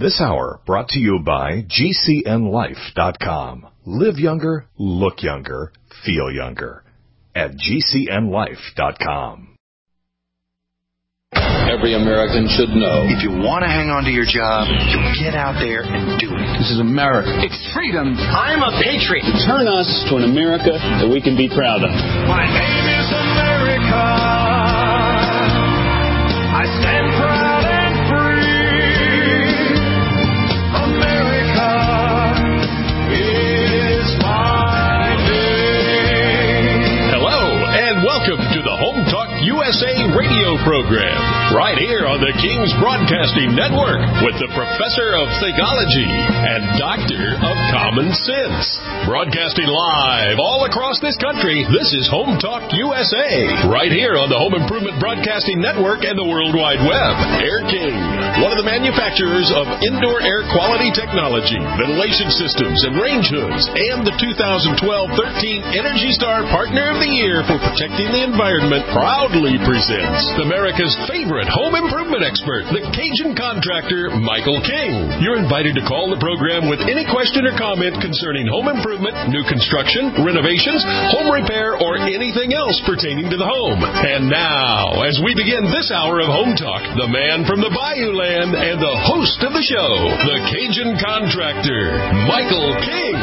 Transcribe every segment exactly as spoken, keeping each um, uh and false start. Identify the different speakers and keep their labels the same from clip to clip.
Speaker 1: This hour brought to you by G C N life dot com. Live younger, look younger, feel younger at G C N life dot com.
Speaker 2: Every American should know.
Speaker 3: If you want to hang on to your job, you get out there and do it.
Speaker 2: This is America.
Speaker 4: It's freedom.
Speaker 5: I'm a patriot.
Speaker 2: Turn us to an America that we can be proud of.
Speaker 6: My name is America. I stand proud and free. America is my name.
Speaker 7: Hello, and welcome to the Home Talk U S A radio program, right here on the King's Broadcasting Network with the Professor of Theology and Doctor of Common Sense. Broadcasting live all across this country, this is Home Talk U S A, right here on the Home Improvement Broadcasting Network and the World Wide Web. Air King, one of the manufacturers of indoor air quality technology, ventilation systems, and range hoods, and the two thousand twelve thirteen Energy Star Partner of the Year for protecting the environment, proudly presents America's favorite home improvement expert, the Cajun contractor, Michael King. You're invited to call the program with any question or comment concerning home improvement, new construction, renovations, home repair, or anything else pertaining to the home. And now, as we begin this hour of Home Talk, the man from the Bayou Land and the host of the show, the Cajun contractor, Michael King.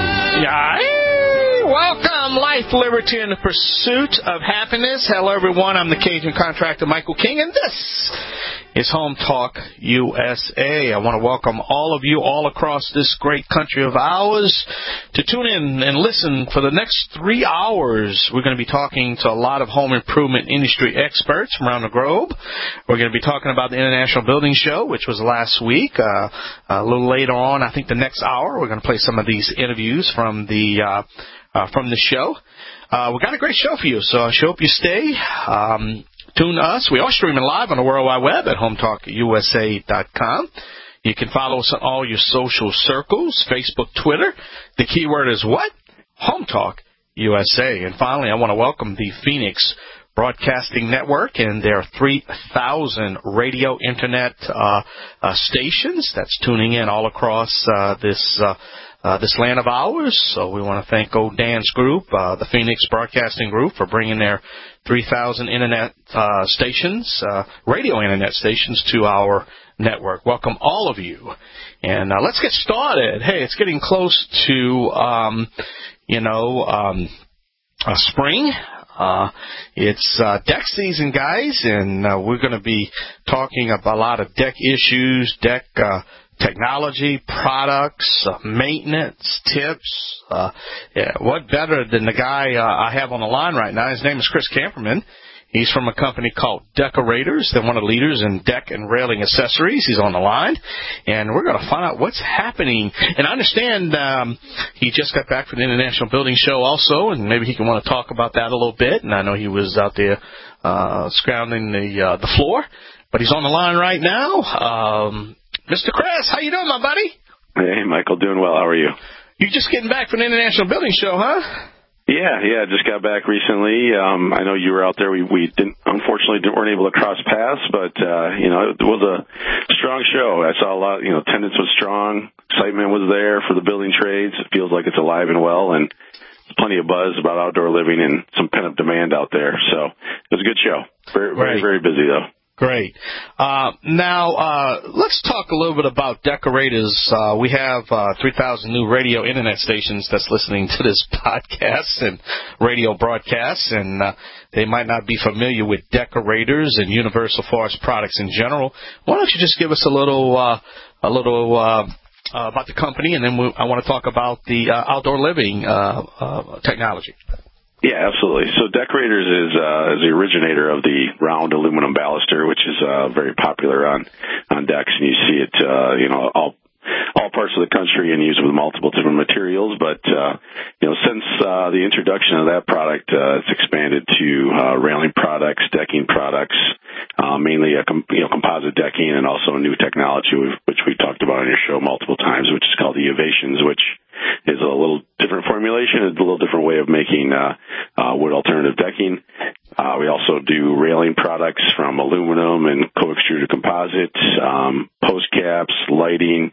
Speaker 4: Yeah. Welcome, life, liberty, and the pursuit of happiness. Hello, everyone. I'm the Cajun contractor, Michael King, and this is Home Talk U S A. I want to welcome all of you all across this great country of ours to tune in and listen for the next three hours. We're going to be talking to a lot of home improvement industry experts from around the globe. We're going to be talking about the International Building Show, which was last week. Uh, a little later on, I think the next hour, we're going to play some of these interviews from the uh, uh, from the show. Uh, we got a great show for you, so I hope you stay. Um, Tune to us. We are streaming live on the World Wide Web at home talk U S A dot com. You can follow us on all your social circles, Facebook, Twitter. The keyword is what? Home Talk U S A. And finally, I want to welcome the Phoenix Broadcasting Network and their three thousand radio internet uh, uh, stations that's tuning in all across uh, this uh, Uh, this land of ours. So we want to thank old Dan's group, uh, the Phoenix Broadcasting Group, for bringing their three thousand internet uh, stations, uh, radio internet stations to our network. Welcome all of you. And uh, let's get started. Hey, it's getting close to, um, you know, um, uh, spring. Uh, it's uh, deck season, guys, and uh, we're going to be talking about a lot of deck issues, deck uh technology, products, uh, maintenance, tips. Uh, yeah, what better than the guy uh, I have on the line right now? His name is Chris Camperman. He's from a company called Deckorators. They're one of the leaders in deck and railing accessories. He's on the line, and we're going to find out what's happening. And I understand um, he just got back from the International Building Show also, and maybe he can want to talk about that a little bit. And I know he was out there uh, scrounging the uh, the floor, but he's on the line right now. Um, Mister Chris, how you doing, my buddy?
Speaker 8: Hey, Michael, doing well. How are you?
Speaker 4: You just getting back from the International Building Show, huh?
Speaker 8: Yeah, yeah, just got back recently. Um, I know you were out there. We, we didn't, unfortunately, didn't, weren't able to cross paths, but, uh, you know, it was a strong show. I saw a lot, you know, attendance was strong. Excitement was there for the building trades. It feels like it's alive and well, and plenty of buzz about outdoor living and some pent-up demand out there. So it was a good show. Very, very, very busy, though.
Speaker 4: Great. Uh, now, uh, let's talk a little bit about Deckorators. Uh, we have uh, three thousand new radio internet stations that's listening to this podcast and radio broadcasts, and uh, they might not be familiar with Deckorators and Universal Forest Products in general. Why don't you just give us a little, uh, a little uh, uh, about the company, and then we, I want to talk about the uh, outdoor living uh, uh, technology.
Speaker 8: Yeah, absolutely. So Deckorators is, uh, is the originator of the round aluminum baluster, which is, uh, very popular on, on decks, and you see it, uh, you know, all, all parts of the country and used with multiple different materials. But, uh, you know, since, uh, the introduction of that product, uh, it's expanded to, uh, railing products, decking products, uh, mainly a, com- you know, composite decking, and also a new technology, which we talked about on your show multiple times, which is called the Evations, which is a little different formulation. It's a little different way of making uh, uh, wood alternative decking. Uh, we also do railing products from aluminum and co-extruded composites, um, post caps, lighting,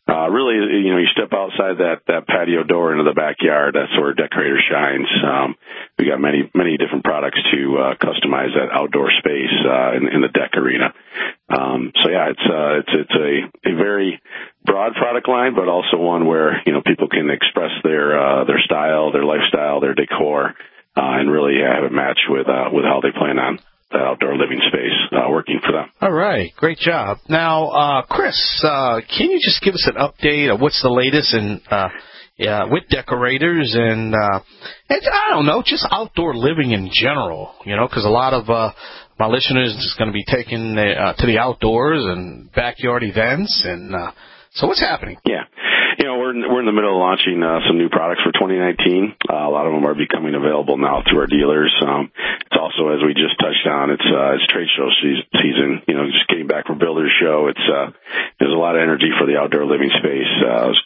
Speaker 8: uh, really, you know, you step outside that, that patio door into the backyard, that's where Decorator shines. Um, we got many, many different products to uh, customize that outdoor space uh, in, in the deck arena. Um, so yeah, it's uh, it's it's a, a very broad product line, but also one where, you know, people can express their uh, their style, their lifestyle, their decor, uh, and really have it match with uh, with how they plan on the outdoor living space uh, working for them.
Speaker 4: All right, great job. Now, uh, Chris, uh, can you just give us an update of what's the latest in uh, yeah, with Decorators and, uh, and I don't know, just outdoor living in general? You know, because a lot of uh, my listeners is going to be taking the, uh, to the outdoors and backyard events, and uh, so what's happening?
Speaker 8: Yeah. You know, we're in, we're in the middle of launching uh, some new products for twenty nineteen. Uh, a lot of them are becoming available now through our dealers. Um, it's also, as we just touched on, it's uh, it's trade show season. You know, just getting back from Builders Show, it's uh, there's a lot of energy for the outdoor living space. Uh,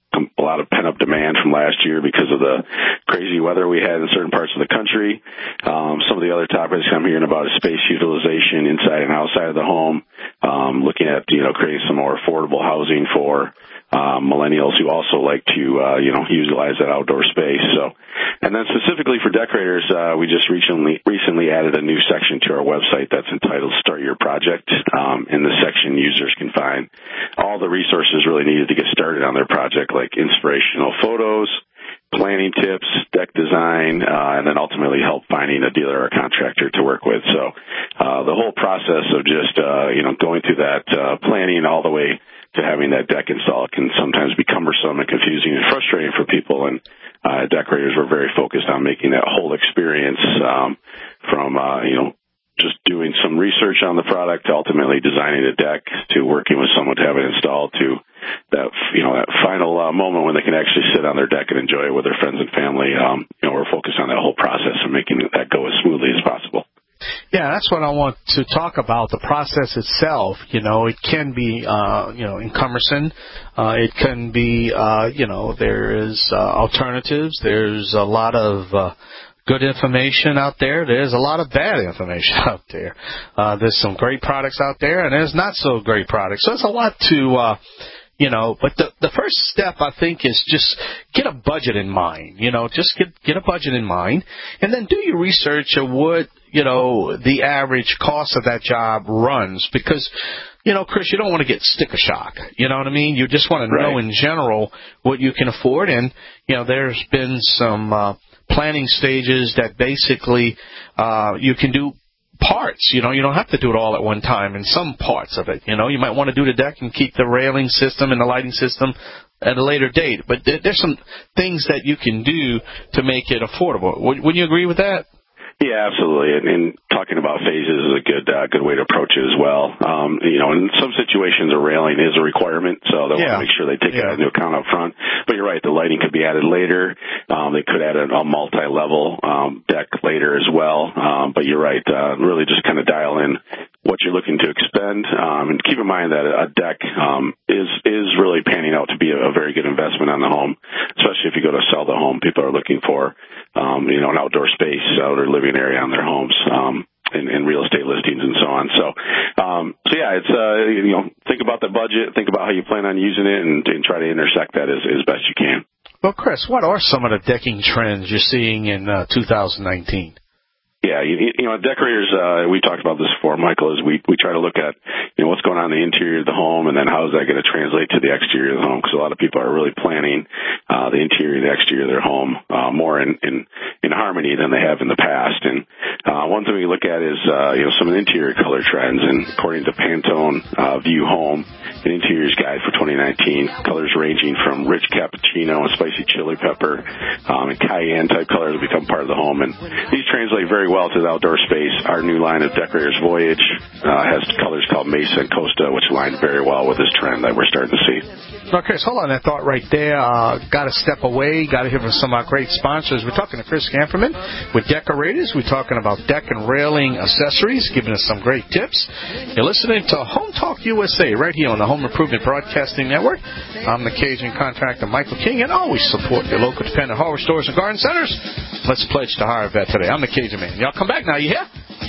Speaker 8: a lot of pent-up demand from last year because of the crazy weather we had in certain parts of the country. Um, some of the other topics I'm hearing about is space utilization inside and outside of the home, um, looking at, you know, creating some more affordable housing for um, millennials who also like to, uh, you know, utilize that outdoor space. So, and then specifically for Decorators, uh, we just recently recently added a new section to our website that's entitled Start Your Project. Um, in this section, users can find all the resources really needed to get started on their project, like inspirational photos, planning tips, deck design, uh, and then ultimately help finding a dealer or a contractor to work with. So uh, the whole process of just, uh, you know, going through that uh, planning all the way to having that deck installed can sometimes be cumbersome and confusing and frustrating for people. And uh, Decorators were very focused on making that whole experience um, from, uh, you know, just doing some research on the product to ultimately designing a deck to working with someone to have it installed to that, you know, that final uh, moment when they can actually sit on their deck and enjoy it with their friends and family. Um, you know, we're focused on that whole process and making that go as smoothly as possible.
Speaker 4: Yeah, that's what I want to talk about, the process itself. You know, it can be, uh, you know, encumbersome. Uh, it can be, uh, you know, there is uh, alternatives. There's a lot of uh, good information out there. There's a lot of bad information out there. Uh, there's some great products out there, and there's not so great products. So it's a lot to, uh, you know, but the the first step, I think, is just get a budget in mind. You know, just get get a budget in mind, and then do your research of what, you know, the average cost of that job runs. Because, you know, Chris, you don't want to get sticker shock. You know what I mean? You just want to know
Speaker 8: right.
Speaker 4: in general what you can afford. And, you know, there's been some uh, planning stages that basically uh, you can do parts. You know, you don't have to do it all at one time in some parts of it. You know, you might want to do the deck and keep the railing system and the lighting system at a later date. But there, there's some things that you can do to make it affordable. Would, would you agree with that?
Speaker 8: Yeah, absolutely. And, and talking about phases is a good uh, good way to approach it as well. Um, you know, in some situations, a railing is a requirement, so they
Speaker 4: yeah.
Speaker 8: want to make sure they take
Speaker 4: yeah.
Speaker 8: that into account up front. But you're right, the lighting could be added later. Um, they could add a, a multi-level um, deck later as well. Um, but you're right, uh, really just kind of dial in what you're looking to expend. Um, and keep in mind that a deck um, is is really panning out to be a, a very good investment on the home, especially if you go to sell the home. People are looking for, um, you know, an outdoor space, outdoor living area on their homes, um, and, and real estate listings and so on. So, um, so yeah, it's, uh, you know, think about the budget, think about how you plan on using it, and, and try to intersect that as, as best you can.
Speaker 4: Well, Chris, what are some of the decking trends you're seeing in uh, two thousand nineteen?
Speaker 8: Yeah, you, you know, Decorators, uh, we talked about this before, Michael, is we, we try to look at, you know, what's going on in the interior of the home, and then how is that going to translate to the exterior of the home, because a lot of people are really planning uh, the interior and the exterior of their home uh, more in, in, in harmony than they have in the past. And uh, one thing we look at is, uh, you know, some of the interior color trends, and according to Pantone uh, View Home, an interiors guide for twenty nineteen, colors ranging from rich cappuccino and spicy chili pepper um, and cayenne-type colors become part of the home, and these translate very well to the outdoor space. Our new line of Decorators Voyage uh, has colors called Mesa and Costa, which align very well with this trend that we're starting to see.
Speaker 4: Now, Chris, hold on that thought right there. Uh, got to step away. Got to hear from some of our great sponsors. We're talking to Chris Camperman with Decorators. We're talking about deck and railing accessories, giving us some great tips. You're listening to Home Talk U S A right here on the Home Improvement Broadcasting Network. I'm the Cajun contractor Michael King, and always support your local dependent hardware stores and garden centers. Let's pledge to hire a vet today. I'm the Cajun man. Y'all come back now, you hear?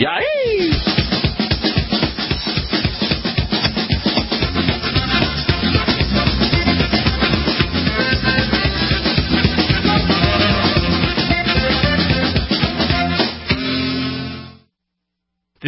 Speaker 4: Yay!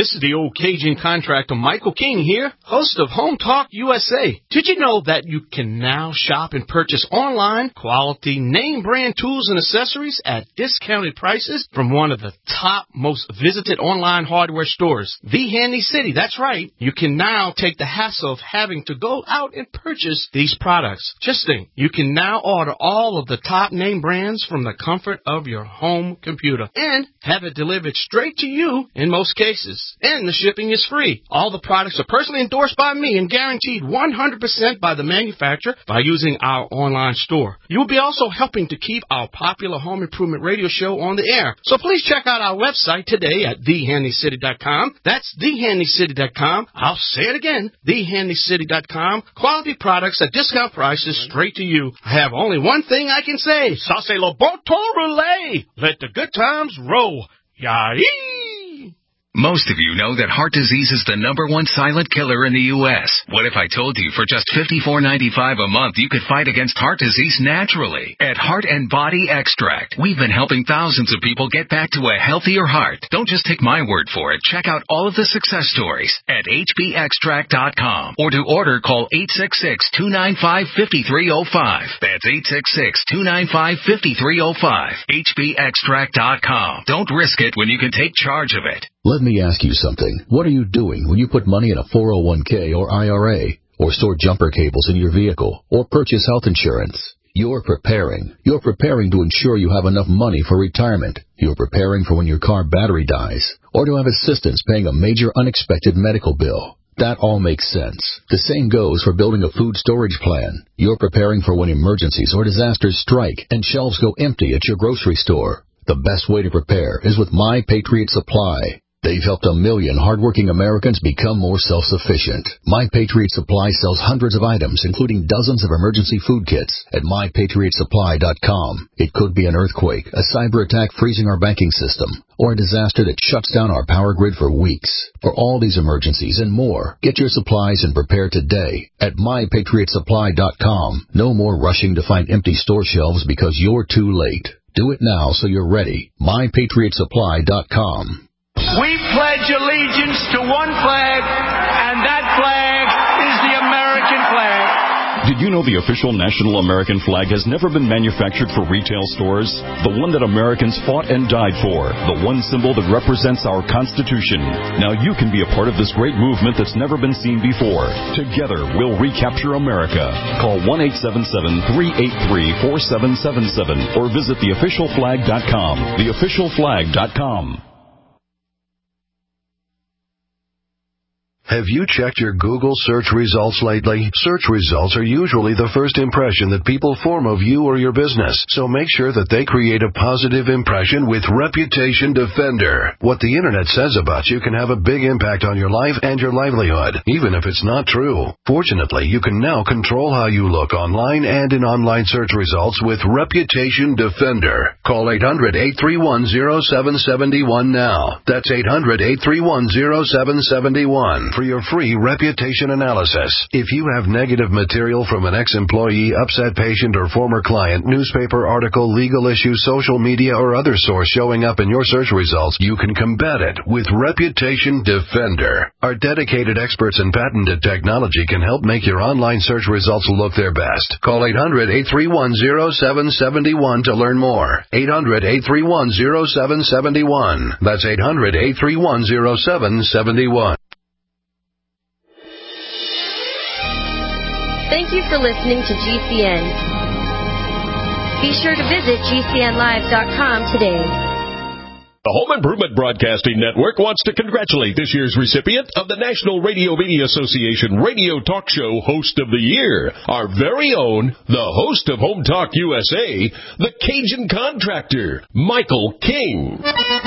Speaker 5: This is the old Cajun contractor Michael King here, host of Home Talk U S A. Did you know that you can now shop and purchase online quality name brand tools and accessories at discounted prices from one of the top most visited online hardware stores, The Handy City? That's right. You can now take the hassle of having to go out and purchase these products. Just think, you can now order all of the top name brands from the comfort of your home computer and have it delivered straight to you in most cases. And the shipping is free. All the products are personally endorsed by me and guaranteed one hundred percent by the manufacturer by using our online store. You will be also helping to keep our popular home improvement radio show on the air. So please check out our website today at the handy city dot com. That's the handy city dot com. I'll say it again, the handy city dot com. Quality products at discount prices straight to you. I have only one thing I can say. Ça c'est le bon temps roulé. Let the good times roll. Yay!
Speaker 9: Most of you know that heart disease is the number one silent killer in the U S What if I told you for just fifty-four ninety-five a month you could fight against heart disease naturally? At Heart and Body Extract, we've been helping thousands of people get back to a healthier heart. Don't just take my word for it. Check out all of the success stories at h b extract dot com. Or to order, call eight six six, two nine five, five three zero five. That's eight six six, two nine five, five three zero five. h b extract dot com. Don't risk it when you can take charge of it.
Speaker 10: Let me ask you something. What are you doing when you put money in a four oh one k or I R A, or store jumper cables in your vehicle, or purchase health insurance? You're preparing. You're preparing to ensure you have enough money for retirement. You're preparing for when your car battery dies, or to have assistance paying a major unexpected medical bill. That all makes sense. The same goes for building a food storage plan. You're preparing for when emergencies or disasters strike and shelves go empty at your grocery store. The best way to prepare is with My Patriot Supply. They've helped a million hardworking Americans become more self-sufficient. My Patriot Supply sells hundreds of items, including dozens of emergency food kits, at my patriot supply dot com. It could be an earthquake, a cyber attack freezing our banking system, or a disaster that shuts down our power grid for weeks. For all these emergencies and more, get your supplies and prepare today at my patriot supply dot com. No more rushing to find empty store shelves because you're too late. Do it now so you're ready. my patriot supply dot com.
Speaker 6: We pledge allegiance to one flag, and that flag is the American flag.
Speaker 11: Did you know the official national American flag has never been manufactured for retail stores? The one that Americans fought and died for. The one symbol that represents our Constitution. Now you can be a part of this great movement that's never been seen before. Together, we'll recapture America. Call one eight seven seven, three eight three, four seven seven seven or visit the official flag dot com. the official flag dot com.
Speaker 12: Have you checked your Google search results lately? Search results are usually the first impression that people form of you or your business, so make sure that they create a positive impression with Reputation Defender. What the internet says about you can have a big impact on your life and your livelihood, even if it's not true. Fortunately, you can now control how you look online and in online search results with Reputation Defender. Call eight hundred, eight three one, zero seven seven one now. That's eight hundred, eight three one, zero seven seven one. For your free reputation analysis. If you have negative material from an ex-employee, upset patient, or former client, newspaper article, legal issue, social media, or other source showing up in your search results, you can combat it with Reputation Defender. Our dedicated experts in patented technology can help make your online search results look their best. Call eight hundred, eight three one, zero seven seven one to learn more. eight hundred, eight three one, zero seven seven one. That's eight hundred, eight three one, zero seven seven one.
Speaker 13: Thank you for listening to G C N. Be sure to visit G C N live dot com today.
Speaker 7: The Home Improvement Broadcasting Network wants to congratulate this year's recipient of the National Radio Media Association Radio Talk Show Host of the Year, our very own, the host of Home Talk U S A, the Cajun Contractor, Michael King.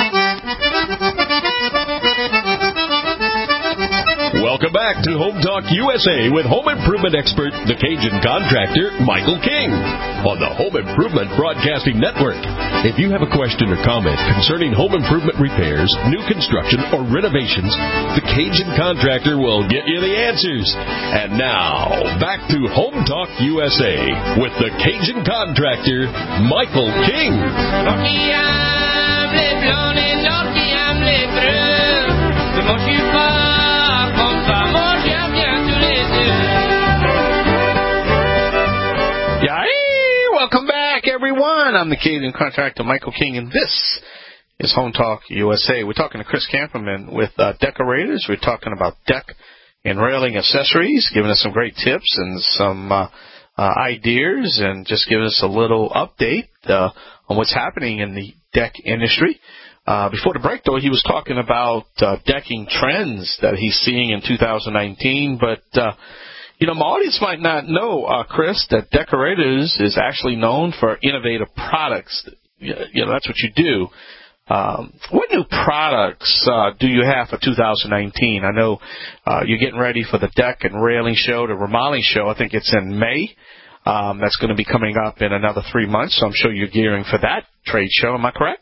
Speaker 7: Welcome back to Home Talk U S A with home improvement expert, the Cajun Contractor, Michael King, on the Home Improvement Broadcasting Network. If you have a question or comment concerning home improvement repairs, new construction, or renovations, the Cajun Contractor will get you the answers. And now, back to Home Talk U S A with the Cajun Contractor, Michael King.
Speaker 4: Welcome back, everyone. I'm the Cajun contractor, Michael King, and this is Home Talk U S A. We're talking to Chris Camperman with uh, Decorators. We're talking about deck and railing accessories, giving us some great tips and some uh, uh, ideas, and just giving us a little update uh, on what's happening in the deck industry. Uh, before the break, though, he was talking about uh, decking trends that he's seeing in two thousand nineteen, but uh, you know, my audience might not know, uh, Chris, that Decorators is actually known for innovative products. You know, that's what you do. Um, what new products uh, do you have for two thousand nineteen? I know uh, you're getting ready for the deck and railing show, the remodeling show. I think it's in May. Um, that's going to be coming up in another three months, so I'm sure you're gearing for that trade show. Am I correct?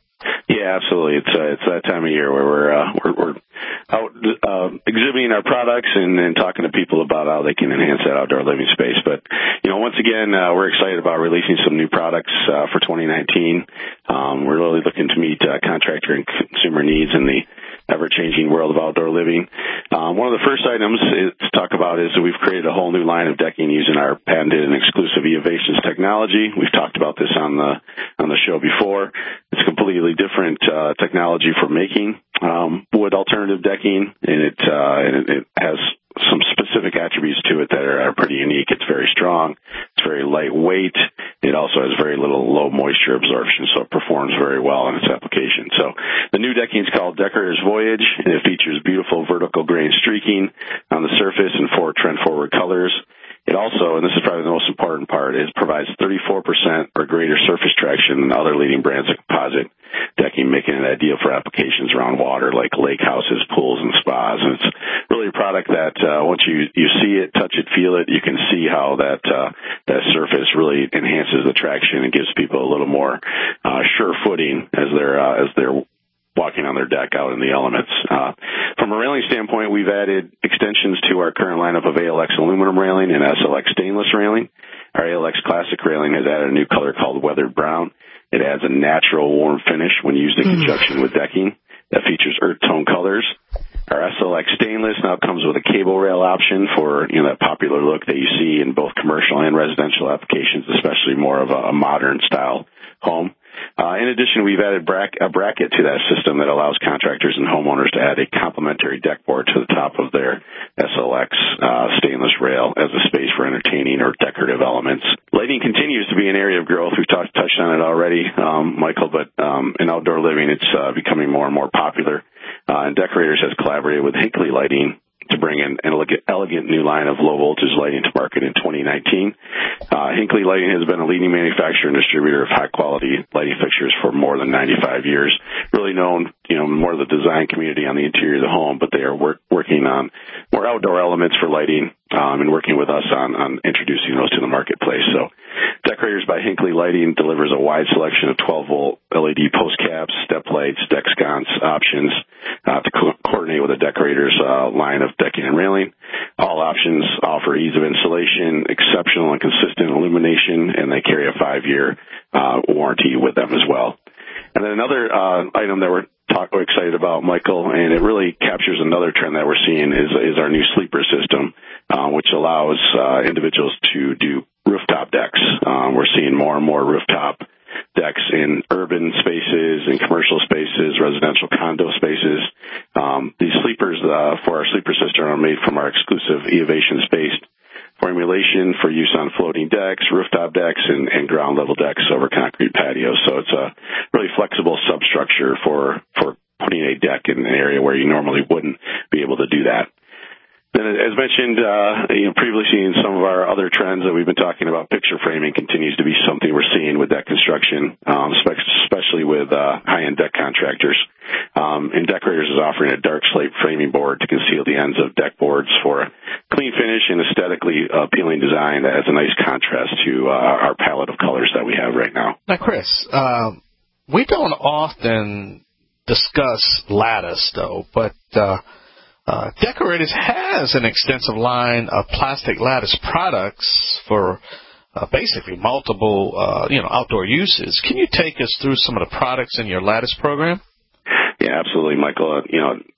Speaker 8: Yeah, absolutely. It's uh, it's that time of year where we're uh, we're, we're out uh, exhibiting our products and, and talking to people about how they can enhance that outdoor living space. But you know, once again, uh, we're excited about releasing some new products uh, for twenty nineteen. Um, we're really looking to meet uh, contractor and consumer needs in the ever-changing world of outdoor living. Um, one of the first items is, to talk about is that we've created a whole new line of decking using our patented and exclusive Eovations technology. We've talked about this on the on the show before. It's completely different uh, technology for making um, wood alternative decking, and it, uh, and it, it has some specific attributes to it that are, are pretty unique. It's very strong. It's very lightweight. It also has very little low moisture absorption, so it performs very well in its application. So the new decking is called Decorators Voyage, and it features beautiful vertical grain streaking on the surface and four trend-forward colors. It also, and this is probably the most important part, is provides thirty-four percent or greater surface traction than other leading brands of composite decking, making it ideal for applications around water like lake houses, pools, and spas. And it's really a product that uh, once you, you see it, touch it, feel it, you can see how that uh, that surface really enhances the traction and gives people a little more uh, sure footing as they're uh, as they're walking on their deck out in the elements. Uh, from a railing standpoint, we've added extensions to our current lineup of A L X aluminum railing and S L X stainless railing. Our A L X classic railing has added a new color called weathered brown. It adds a natural warm finish when used in conjunction with decking that features earth tone colors. Our S L X stainless now comes with a cable rail option for, you know, that popular look that you see in both commercial and residential applications, especially more of a, a modern style home. Uh, in addition, we've added brack- a bracket to that system that allows contractors and homeowners to add a complementary deck board to the top of their S L X uh, stainless rail as a space for entertaining or decorative elements. Lighting continues to be an area of growth. We've talked, touched on it already, um, Michael, but um, in outdoor living, it's uh, becoming more and more popular. Uh, and Decorators has collaborated with Hinkley Lighting to bring an elegant, elegant new line of low-voltage lighting to market in twenty nineteen. Uh, Hinkley Lighting has been a leading manufacturer and distributor of high-quality lighting fixtures for more than ninety-five years. Really known, you know, more of the design community on the interior of the home, but they are work, working on more outdoor elements for lighting um, and working with us on, on introducing those to the marketplace. So Decorators by Hinkley Lighting delivers a wide selection of twelve-volt L E D post caps, step lights, deck sconce options uh, to co- coordinate with a Decorators uh, line of decking and railing. All options offer ease of installation, exceptional and consistent illumination, and they carry a five-year uh, warranty with them as well. And then another uh, item that we're, talk, we're excited about, Michael, and it really captures another trend that we're seeing is, is our new sleeper system, uh, which allows uh, individuals to do rooftop decks. Um, we're seeing more and more rooftop decks in urban spaces, in commercial spaces, residential condo spaces. Um, these sleepers uh, for our sleeper system are made from our exclusive Eovations-based formulation for use on floating decks, rooftop decks, and, and ground-level decks over concrete patios. So it's a really flexible substructure for, for putting a deck in an area where you normally wouldn't be able to do that. Then, as mentioned, uh, you know, previously in some of our other trends that we've been talking about, picture framing continues to be something we're seeing with deck construction, um, especially with uh, high-end deck contractors. Um, and Decorators is offering a dark slate framing board to conceal the ends of deck boards for a clean finish and aesthetically appealing design that has a nice contrast to uh, our palette of colors that we have right now.
Speaker 4: Now, Chris, uh, we don't often discuss lattice, though, but uh, Uh, Decorators has an extensive line of plastic lattice products for uh, basically multiple, uh, you know, outdoor uses. Can you take us through some of the products in your lattice program?
Speaker 8: Yeah, absolutely, Michael. Uh, you know,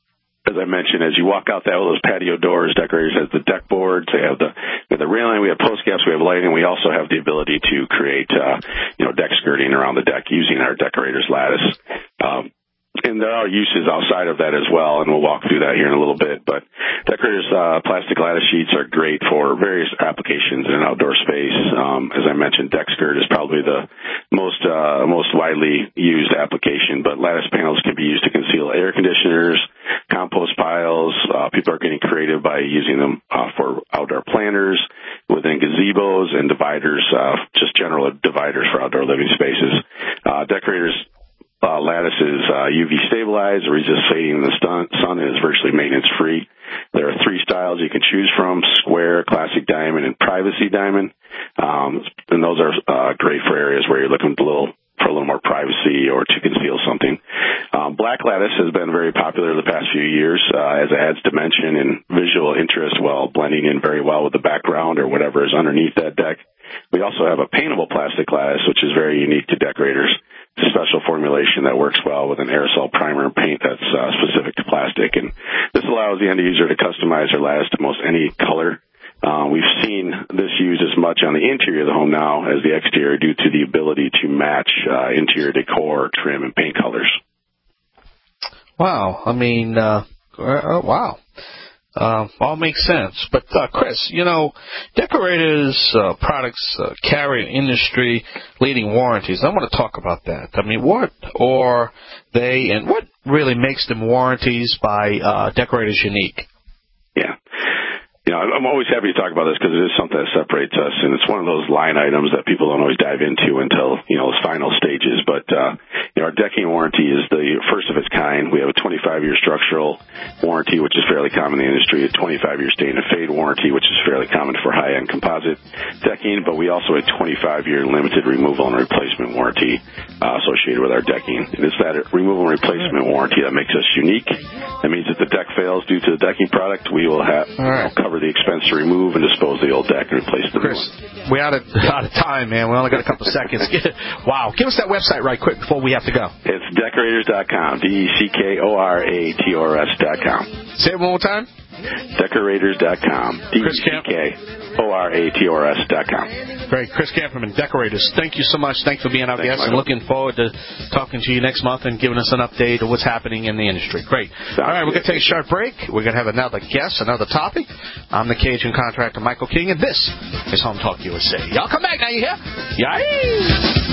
Speaker 8: as I mentioned, as you walk out that those patio doors, Decorators has the deck boards. They have the we have the railing. We have post gaps. We have lighting. We also have the ability to create, uh, you know, deck skirting around the deck using our Decorators lattice. Um, And there are uses outside of that as well, and we'll walk through that here in a little bit. But Decorators uh, plastic lattice sheets are great for various applications in an outdoor space. Um, as I mentioned, deck skirt is probably the most uh, most widely used application, but lattice panels can be used to conceal air conditioners, compost piles. Uh, people are getting creative by using them uh, for outdoor planters, within gazebos and dividers, uh, just general dividers for outdoor living spaces. Uh, Decorators Uh, lattice is uh, U V stabilized, resists fading in the sun, sun and is virtually maintenance-free. There are three styles you can choose from: square, classic diamond, and privacy diamond. Um, and those are uh, great for areas where you're looking a little, for a little more privacy or to conceal something. Um, black lattice has been very popular the past few years uh, as it adds dimension and visual interest while blending in very well with the background or whatever is underneath that deck. We also have a paintable plastic lattice, which is very unique to Decorators. It's a special formulation that works well with an aerosol primer and paint that's uh, specific to plastic. And this allows the end user to customize their lattice to most any color. Uh, we've seen this used as much on the interior of the home now as the exterior due to the ability to match uh, interior decor, trim, and paint colors.
Speaker 4: Wow. I mean, uh, uh, wow. Uh, all makes sense. But, uh, Chris, you know, Decorators uh, products uh, carry industry-leading warranties. I want to talk about that. I mean, what are they, and what really makes them warranties by uh, Decorators unique?
Speaker 8: Yeah. You know, I'm always happy to talk about this because it is something that separates us, and it's one of those line items that people don't always dive into until, you know, the final stages. But, uh, you know, our decking warranty is the first of its kind. We have a twenty-five year structural warranty, which is fairly common in the industry, a twenty-five year stain and fade warranty, which is fairly common for high-end composite decking, but we also have a twenty-five year limited removal and replacement warranty uh, associated with our decking. And it's that removal and replacement warranty that makes us unique. That means if the deck fails due to the decking product, we will have All right. you know, cover the expense to remove and dispose the old deck and replace the
Speaker 4: Chris, new one. We're out of, out of time, man. We only got a couple seconds. Wow. Give us that website right quick before we have to go.
Speaker 8: It's Decorators dot com. D E C K O R A T O R S dot com.
Speaker 4: Say it one more time.
Speaker 8: Decorators dot com. D E C K O R A T O R S dot com.
Speaker 4: Great. Chris Kamperman, Decorators. Thank you so much. Thanks for being our Thanks, guest Michael. And looking forward to talking to you next month and giving us an update of what's happening in the industry. Great. Sounds All right, we're going to take a short break. We're going to have another guest, another topic. I'm the Cajun contractor, Michael King, and this is Home Talk U S A. Y'all come back now, you hear? Yay!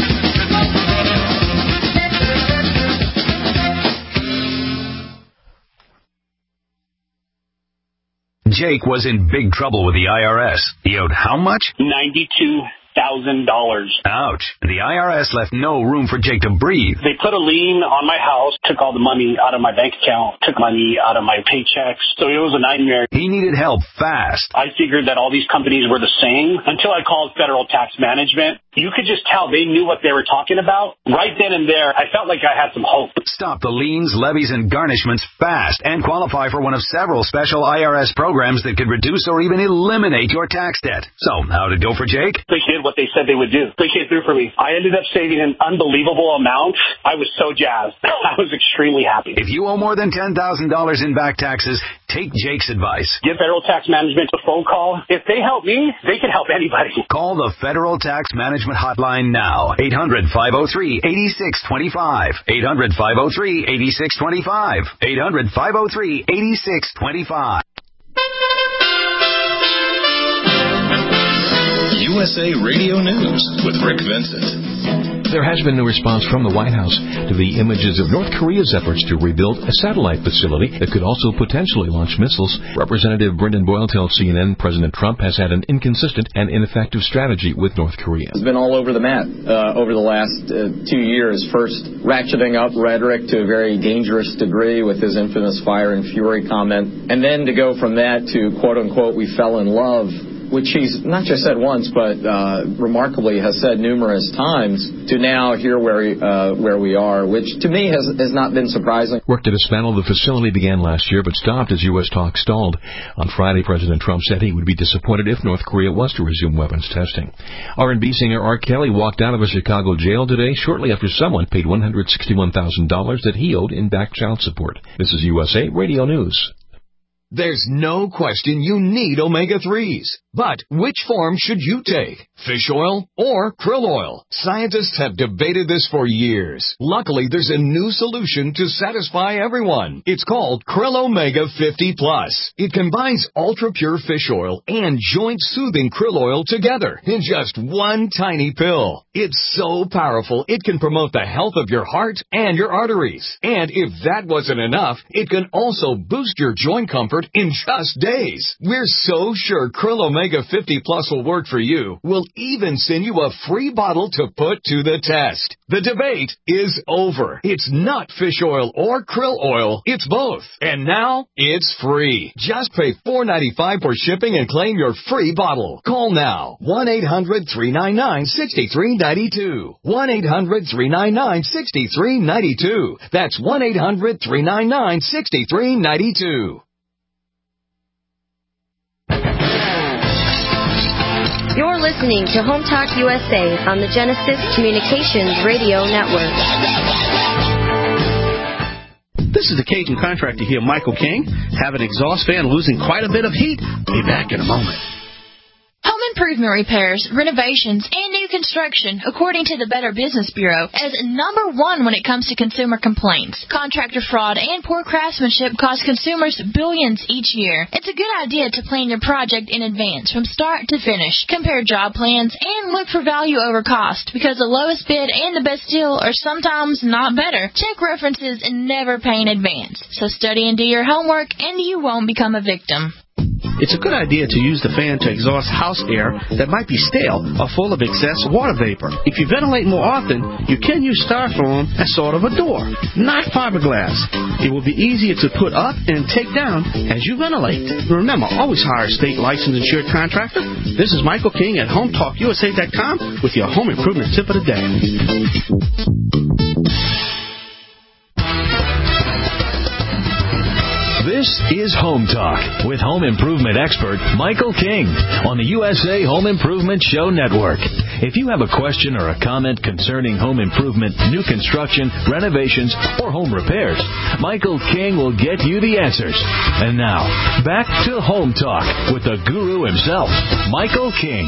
Speaker 14: Jake was in big trouble with the I R S. He owed how much?
Speaker 15: ninety-two thousand dollars.
Speaker 14: Ouch. The I R S left no room for Jake to breathe.
Speaker 15: They put a lien on my house, took all the money out of my bank account, took money out of my paychecks. So it was a nightmare.
Speaker 14: He needed help fast.
Speaker 15: I figured that all these companies were the same until I called Federal Tax Management. You could just tell they knew what they were talking about. Right then and there, I felt like I had some hope.
Speaker 14: Stop the liens, levies, and garnishments fast and qualify for one of several special I R S programs that could reduce or even eliminate your tax debt. So, how'd it go for Jake?
Speaker 15: They did what they said they would do. They came through for me. I ended up saving an unbelievable amount. I was so jazzed. I was extremely happy.
Speaker 14: If you owe more than ten thousand dollars in back taxes, take Jake's advice.
Speaker 15: Give Federal Tax Management a phone call. If they help me, they can help anybody.
Speaker 14: Call the Federal Tax Management Hotline now. eight hundred, five oh three, eight six two five. eight hundred, five oh three, eight six two five. eight hundred, five oh three, eight six two five.
Speaker 7: U S A Radio News with Rick Vincent.
Speaker 16: There has been no response from the White House to the images of North Korea's efforts to rebuild a satellite facility that could also potentially launch missiles. Representative Brendan Boyle tells C N N President Trump has had an inconsistent and ineffective strategy with North Korea.
Speaker 17: It's been all over the map uh, over the last uh, two years. First, ratcheting up rhetoric to a very dangerous degree with his infamous fire and fury comment, and then to go from that to, quote-unquote, we fell in love which he's not just said once, but uh, remarkably has said numerous times, to now here where uh, where we are, which to me has has not been surprising.
Speaker 16: Work to dismantle the facility began last year, but stopped as U S talks stalled. On Friday, President Trump said he would be disappointed if North Korea was to resume weapons testing. R and B singer R. Kelly walked out of a Chicago jail today shortly after someone paid one hundred sixty-one thousand dollars that he owed in back child support. This is U S A Radio News.
Speaker 18: There's no question you need omega threes. But which form should you take? Fish oil or krill oil? Scientists have debated this for years. Luckily, there's a new solution to satisfy everyone. It's called Krill Omega fifty plus. It combines ultra-pure fish oil and joint-soothing krill oil together in just one tiny pill. It's so powerful, it can promote the health of your heart and your arteries. And if that wasn't enough, it can also boost your joint comfort in just days. We're so sure Krill Omega fifty plus will work for you. We'll even send you a free bottle to put to the test. The debate is over. It's not fish oil or krill oil. It's both. And now it's free. Just pay four dollars and ninety-five cents for shipping and claim your free bottle. Call now. one eight hundred three nine nine six three nine two. one eight hundred three nine nine six three nine two. That's one eight hundred three nine nine six three nine two.
Speaker 13: You're listening to Home Talk U S A on the Genesis Communications Radio Network.
Speaker 4: This is the Cajun Contractor here, Michael King. Have an exhaust fan losing quite a bit of heat? Be back in a moment.
Speaker 19: Home improvement repairs, renovations, and new construction, according to the Better Business Bureau, is number one when it comes to consumer complaints. Contractor fraud and poor craftsmanship cost consumers billions each year. It's a good idea to plan your project in advance from start to finish. Compare job plans and look for value over cost, because the lowest bid and the best deal are sometimes not better. Check references and never pay in advance. So study and do your homework, and you won't become a victim.
Speaker 4: It's a good idea to use the fan to exhaust house air that might be stale or full of excess water vapor. If you ventilate more often, you can use styrofoam as sort of a door, not fiberglass. It will be easier to put up and take down as you ventilate. Remember, always hire a state licensed insured contractor. This is Michael King at home talk U S A dot com with your home improvement tip of the day.
Speaker 1: This is Home Talk with home improvement expert Michael King on the U S A Home Improvement Show Network. If you have a question or a comment concerning home improvement, new construction, renovations, or home repairs, Michael King will get you the answers. And now, back to Home Talk with the guru himself, Michael King.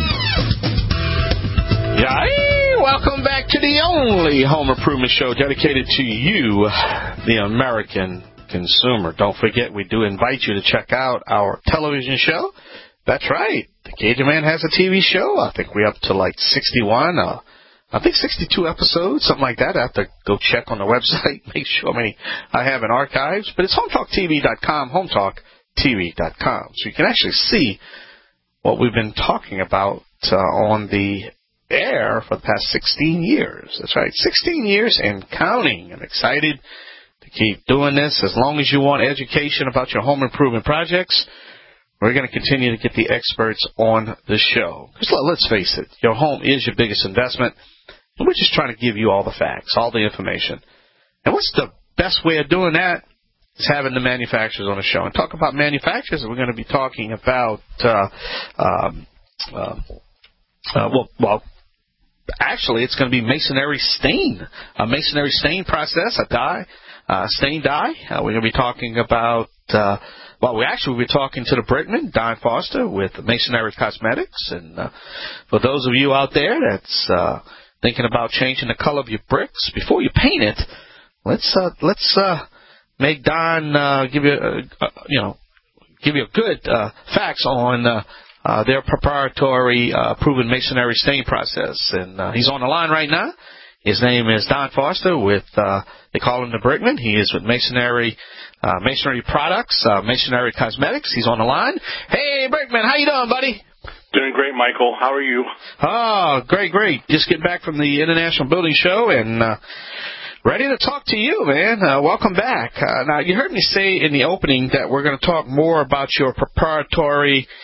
Speaker 4: Yay! Welcome back to the only home improvement show dedicated to you, the American consumer. Don't forget, we do invite you to check out our television show. That's right. The Cajun Man has a T V show. I think we're up to like sixty-one. Uh, I think sixty-two episodes, something like that. I have to go check on the website, make sure how many I have in archives. But it's home talk T V dot com, home talk T V dot com. So you can actually see what we've been talking about uh, on the air for the past sixteen years. That's right, sixteen years and counting. I'm excited to keep doing this. As long as you want education about your home improvement projects, we're going to continue to get the experts on the show. Because let's face it, your home is your biggest investment, and we're just trying to give you all the facts, all the information. And what's the best way of doing that? Is having the manufacturers on the show. And talk about manufacturers, we're going to be talking about, uh, um, uh, uh, well, well, actually, it's going to be masonry stain, a masonry stain process, a dye. Uh, stain dye. Uh, we're going to be talking about, uh, well, we actually will be talking to the Brickman, Don Foster, with Masonry Cosmetics. And uh, for those of you out there that's uh, thinking about changing the color of your bricks, before you paint it, let's uh, let's uh, make Don uh, give you, a, uh, you know, give you a good uh, facts on uh, uh, their proprietary uh, proven masonry stain process. And uh, he's on the line right now. His name is Don Foster with, uh, they call him the Brickman. He is with Masonry, uh, Masonry Products, uh, Masonry Cosmetics. He's on the line. Hey, Brickman, how you doing, buddy?
Speaker 20: Doing great, Michael. How are you?
Speaker 4: Oh, great, great. Just getting back from the International Building Show and, uh, ready to talk to you, man. Uh, welcome back. Uh, now, you heard me say in the opening that we're going to talk more about your proprietary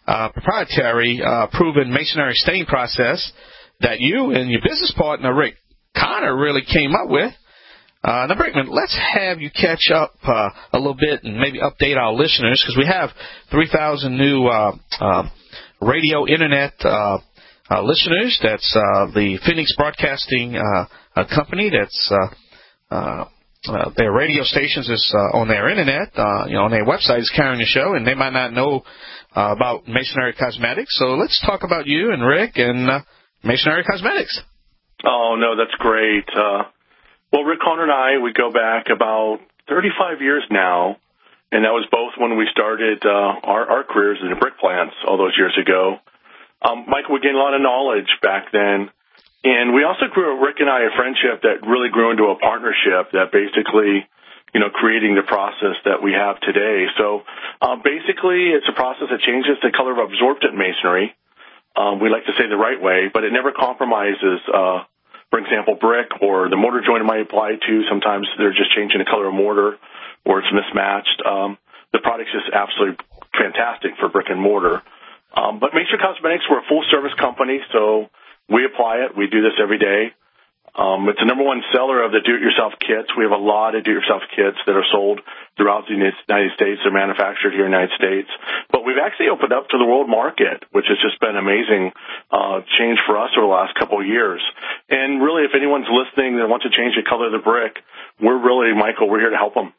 Speaker 4: uh, proprietary uh, proven masonry stain process that you and your business partner, Rick Connor, really came up with. Uh, now, Brickman, let's have you catch up uh, a little bit and maybe update our listeners, because we have three thousand new uh, uh, radio internet uh, uh, listeners. That's uh, the Phoenix Broadcasting uh, uh, Company. That's uh, uh, uh, their radio stations is uh, on their internet, uh, you know, on their website is carrying the show, and they might not know uh, about Masonry Cosmetics. So let's talk about you and Rick and uh, Masonry Cosmetics.
Speaker 20: Oh, no, that's great. Uh, well, Rick Connor and I, we go back about thirty-five years now, and that was both when we started uh, our, our careers in the brick plants all those years ago. Um, Michael, we gained a lot of knowledge back then, and we also grew, Rick and I, a friendship that really grew into a partnership that basically, you know, creating the process that we have today. So uh, basically, it's a process that changes the color of absorbent masonry. Um, we like to say the right way, but it never compromises, uh, for example, brick or the mortar joint it might apply to. Sometimes they're just changing the color of mortar or it's mismatched. Um, the product's just absolutely fantastic for brick and mortar. Um, but Masonry Cosmetics, we're a full-service company, so we apply it. We do this every day. Um, it's the number one seller of the do-it-yourself kits. We have a lot of do-it-yourself kits that are sold throughout the United States. They're manufactured here in the United States. But we've actually opened up to the world market, which has just been an amazing uh, change for us over the last couple of years. And really, if anyone's listening that wants to change the color of the brick, we're really, Michael, we're here to help them.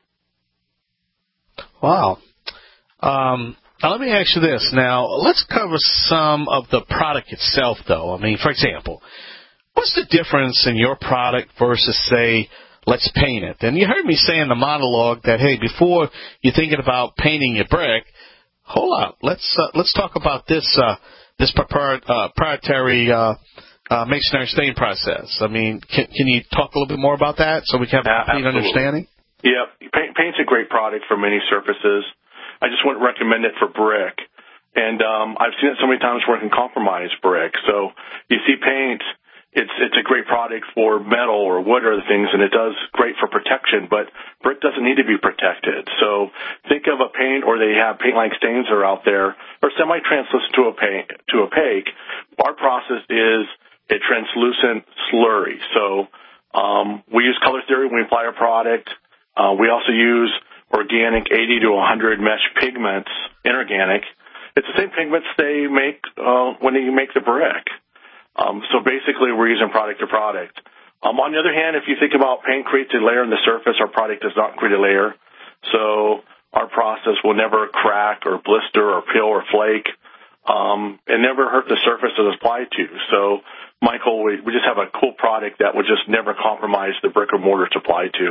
Speaker 4: Wow. Um, now, let me ask you this. Now, let's cover some of the product itself, though. I mean, for example, what's the difference in your product versus, say, let's paint it? And you heard me say in the monologue that, hey, before you're thinking about painting your brick, hold up. Let's uh, let's talk about this uh, this proprietary uh, uh, masonry stain process. I mean, can, can you talk a little bit more about that so we can have a complete understanding?
Speaker 20: Yeah, paint, paint's a great product for many surfaces. I just wouldn't recommend it for brick. And um, I've seen it so many times where it can compromise brick. So you see paint. It's it's a great product for metal or wood or other things, and it does great for protection, but brick doesn't need to be protected. So think of a paint, or they have paint-like stains that are out there, or semi-translucent to opaque. To opaque. Our process is a translucent slurry. So um, we use color theory when we apply our product. Uh, we also use organic eighty to one hundred mesh pigments, inorganic. It's the same pigments they make uh, when you make the brick. Um, so basically, we're using product to product. Um, on the other hand, if you think about paint creates a layer on the surface, our product does not create a layer. So our process will never crack or blister or peel or flake. Um, and never hurt the surface it's applied to. So, Michael, we, we just have a cool product that would just never compromise the brick or mortar it's applied to.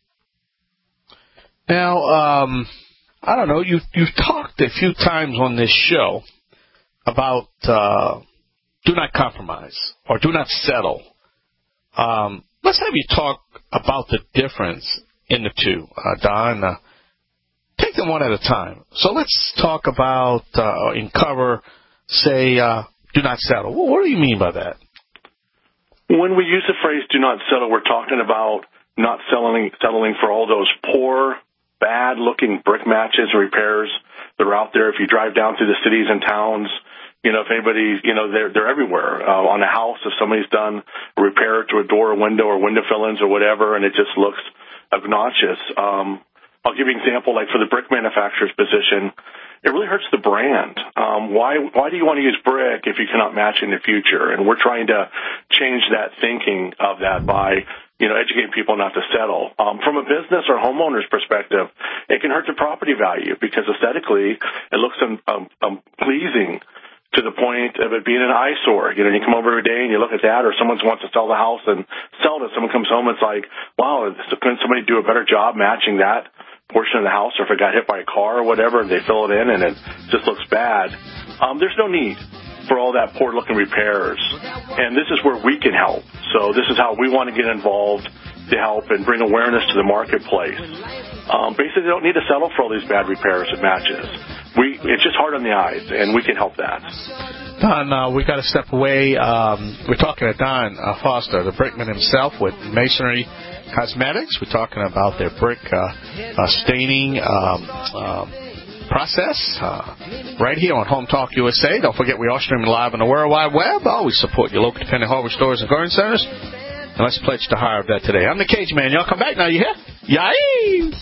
Speaker 4: Now, um, I don't know, you've, you've talked a few times on this show about uh, do not compromise or do not settle. Um, let's have you talk about the difference in the two, uh, Don. Uh, take them one at a time. So let's talk about uh, and cover, say, uh, do not settle. Well, what do you mean by that?
Speaker 20: When we use the phrase do not settle, we're talking about not settling, settling for all those poor, bad-looking brick matches and repairs that are out there. If you drive down through the cities and towns, you know, if anybody, you know, they're, they're everywhere. Uh, on a house, if somebody's done a repair to a door or window or window fill-ins or whatever, and it just looks obnoxious. Um, I'll give you an example, like for the brick manufacturer's position, it really hurts the brand. Um, why, why do you want to use brick if you cannot match in the future? And we're trying to change that thinking of that by, you know, educating people not to settle. Um, from a business or homeowner's perspective, it can hurt the property value because aesthetically it looks um, um, um, pleasing to the point of it being an eyesore. You know, you come over every day and you look at that, or someone wants to sell the house and sell it. Someone comes home and it's like, wow, couldn't somebody do a better job matching that portion of the house, or if it got hit by a car or whatever, and they fill it in and it just looks bad. Um, there's no need for all that poor-looking repairs, and this is where we can help. So this is how we want to get involved to help and bring awareness to the marketplace. Um, basically, they don't need to settle for all these bad repairs and matches. We, it's just hard on the eyes, and we can help that.
Speaker 4: Don, uh, we got to step away. Um, we're talking to Don uh, Foster, the brickman himself with Masonry Cosmetics. We're talking about their brick uh, uh, staining um, um, process uh, right here on Home Talk U S A. Don't forget we are streaming live on the World Wide Web. Always support your local independent hardware stores and garden centers. And let's pledge to hire of that today. I'm the Cajun Man. Y'all come back now. You hear? Yay!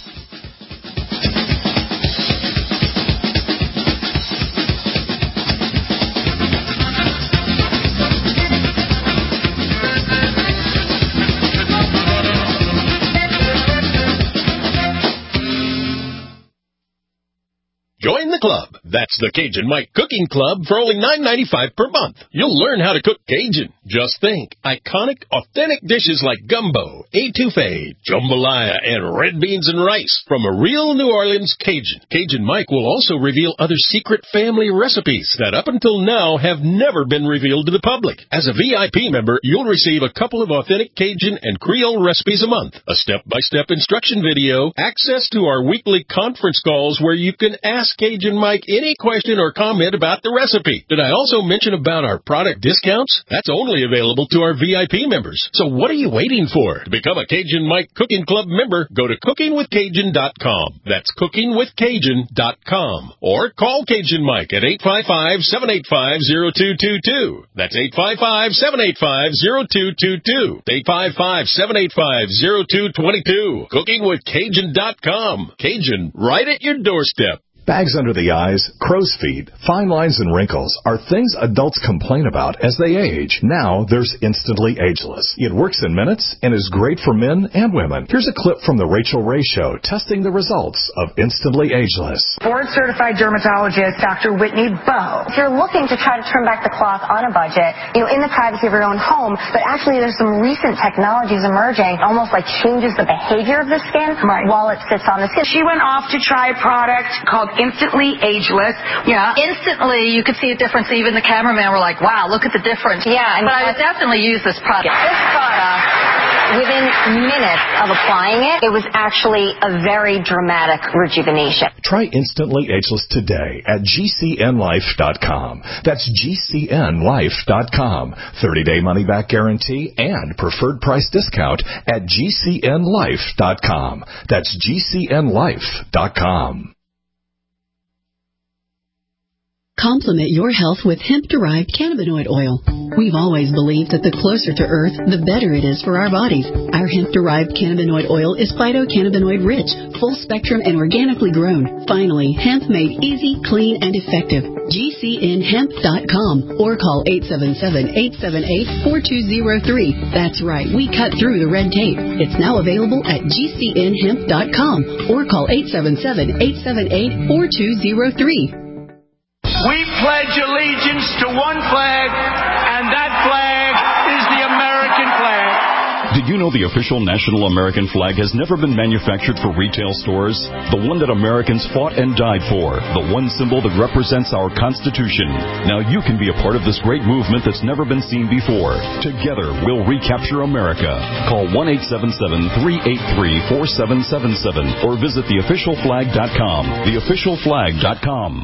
Speaker 7: Join the club. That's the Cajun Mike Cooking Club for only nine ninety-five per month. You'll learn how to cook Cajun. Just think, iconic, authentic dishes like gumbo, etouffee, jambalaya, and red beans and rice from a real New Orleans Cajun. Cajun Mike will also reveal other secret family recipes that up until now have never been revealed to the public. As a V I P member, you'll receive a couple of authentic Cajun and Creole recipes a month, a step-by-step instruction video, access to our weekly conference calls where you can ask Cajun Mike any question or comment about the recipe. Did I also mention about our product discounts? That's only available to our V I P members. So what are you waiting for? To become a Cajun Mike Cooking Club member, go to cooking with cajun dot com. That's cooking with cajun dot com. Or call Cajun Mike at eight five five, seven eight five, zero two two two. That's eight five five, seven eight five, zero two two two. eight five five, seven eight five, zero two two two. cooking with cajun dot com. Cajun, right at your doorstep.
Speaker 21: Bags under the eyes, crow's feet, fine lines, and wrinkles are things adults complain about as they age. Now there's Instantly Ageless. It works in minutes and is great for men and women. Here's a clip from the Rachel Ray Show testing the results of Instantly Ageless.
Speaker 22: Board-certified dermatologist Doctor Whitney Bowe.
Speaker 23: If you're looking to try to trim back the cloth on a budget, you know, in the privacy of your own home, but actually there's some recent technologies emerging, almost like changes the behavior of the skin right. while it sits on the skin.
Speaker 22: She went off to try a product called Instantly Ageless.
Speaker 23: Yeah. Instantly, you could see a difference. Even the cameraman were like, wow, look at the difference. Yeah. And but I would definitely use this product. This product, within minutes of applying it, it was actually a very dramatic rejuvenation.
Speaker 21: Try Instantly Ageless today at G C N life dot com. That's G C N life dot com. thirty-day money-back guarantee and preferred price discount at G C N life dot com. That's G C N life dot com.
Speaker 24: Complement your health with hemp-derived cannabinoid oil. We've always believed that the closer to Earth, the better it is for our bodies. Our hemp-derived cannabinoid oil is phytocannabinoid-rich, full-spectrum, and organically grown. Finally, hemp made easy, clean, and effective. G C N hemp dot com or call eight seven seven, eight seven eight, four two zero three. That's right, we cut through the red tape. It's now available at G C N hemp dot com or call eight seven seven, eight seven eight, four two zero three.
Speaker 6: We pledge allegiance to one flag, and that flag is the American flag.
Speaker 11: Did you know the official national American flag has never been manufactured for retail stores? The one that Americans fought and died for. The one symbol that represents our Constitution. Now you can be a part of this great movement that's never been seen before. Together, we'll recapture America. Call one eight seven seven, three eight three, four seven seven seven or visit the official flag dot com. the official flag dot com.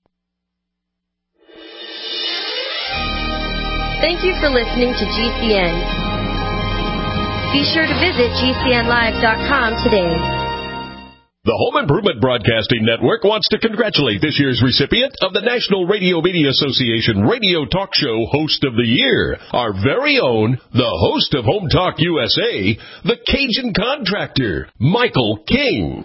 Speaker 13: Thank you for listening to G C N. Be sure to visit G C N live dot com today.
Speaker 7: The Home Improvement Broadcasting Network wants to congratulate this year's recipient of the National Radio Media Association Radio Talk Show Host of the Year, our very own, the host of Home Talk U S A, the Cajun Contractor, Michael King.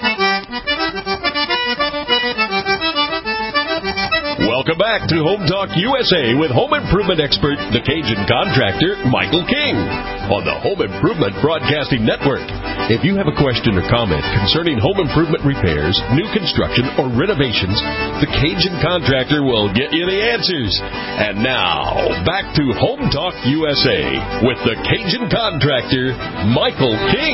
Speaker 7: Welcome back to Home Talk U S A with home improvement expert, the Cajun Contractor, Michael King, on the Home Improvement Broadcasting Network. If you have a question or comment concerning home improvement repairs, new construction, or renovations, the Cajun Contractor will get you the answers. And now, back to Home Talk U S A with the Cajun Contractor, Michael King.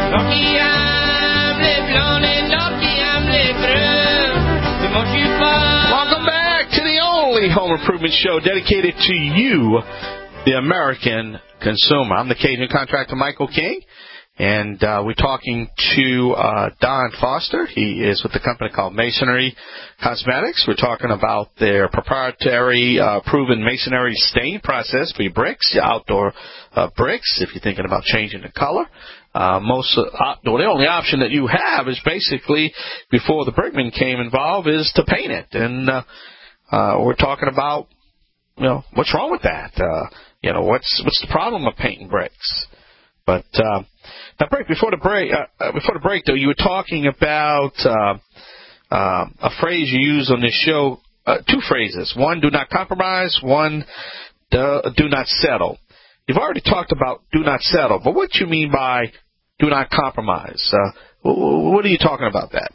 Speaker 4: Welcome back to the only home improvement show dedicated to you, the American consumer. I'm the Cajun Contractor, Michael King. And uh, we're talking to uh, Don Foster. He is with the company called Masonry Cosmetics. We're talking about their proprietary uh, proven masonry stain process for your bricks, your outdoor uh, bricks, if you're thinking about changing the color. Uh, most uh, outdoor, the only option that you have is basically, before the brickman came involved, is to paint it. And uh, uh, we're talking about, you know, what's wrong with that? Uh, you know, what's what's the problem with painting bricks? But uh, now, break before the break. Uh, before the break, though, you were talking about uh, uh, a phrase you use on this show. Uh, two phrases: one, do not compromise; one, do, do not settle. You've already talked about do not settle, but what do you mean by do not compromise? Uh, what are you talking about that?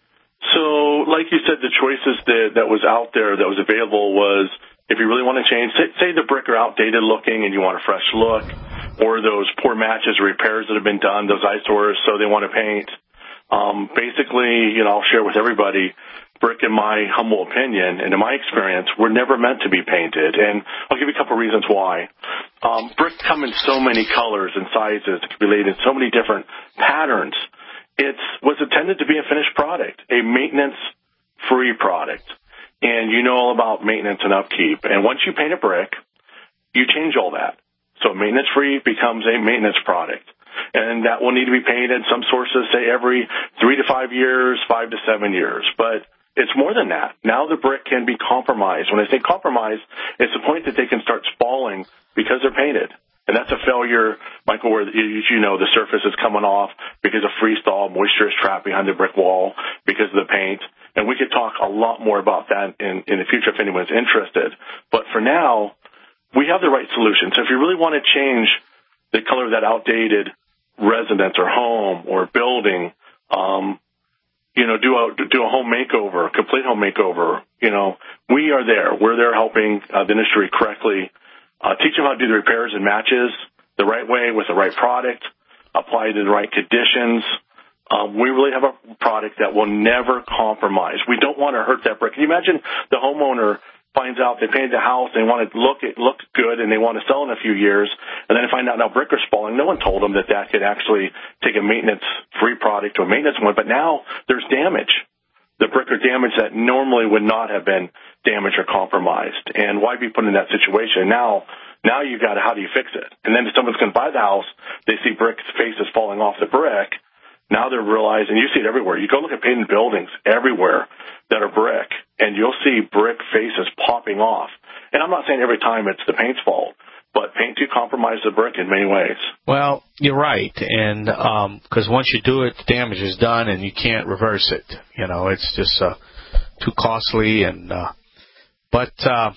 Speaker 20: So, like you said, the choices that that was out there, that was available, was if you really want to change. Say, say the brick are outdated looking, and you want a fresh look. Or those poor matches or repairs that have been done, those eyesores, so they want to paint. Um, basically, you know, I'll share with everybody, brick, in my humble opinion, and in my experience, were never meant to be painted. And I'll give you a couple reasons why. Um, brick come in so many colors and sizes. It can be laid in so many different patterns. It was intended to be a finished product, a maintenance-free product. And you know all about maintenance and upkeep. And once you paint a brick, you change all that. So maintenance-free becomes a maintenance product. And that will need to be painted, some sources say every three to five years, five to seven years. But it's more than that. Now the brick can be compromised. When I say compromised, it's the point that they can start spalling because they're painted. And that's a failure, Michael, where, as you know, the surface is coming off because of freeze-thaw, moisture is trapped behind the brick wall because of the paint. And we could talk a lot more about that in, in the future if anyone's interested. But for now, we have the right solution. So if you really want to change the color of that outdated residence or home or building, um, you know, do a do a home makeover, complete home makeover, you know, we are there. We're there helping uh, the industry correctly, uh, teach them how to do the repairs and matches the right way with the right product, apply to the right conditions. Um, we really have a product that will never compromise. We don't want to hurt that brick. Can you imagine the homeowner finds out they painted the house, they want to look it look good, and they want to sell in a few years, and then they find out now brick are spalling. No one told them that that could actually take a maintenance-free product to a maintenance one, but now there's damage. The brick are damaged that normally would not have been damaged or compromised. And why be put in that situation? Now, now you got to, how do you fix it? And then if someone's going to buy the house, they see brick faces falling off the brick. Now they're realizing, you see it everywhere. You go look at painted buildings everywhere that are brick, and you'll see brick faces popping off. And I'm not saying every time it's the paint's fault, but paint do compromise the brick in many ways.
Speaker 4: Well, you're right, and because um, once you do it, the damage is done, and you can't reverse it. You know, it's just uh, too costly. And uh, but uh,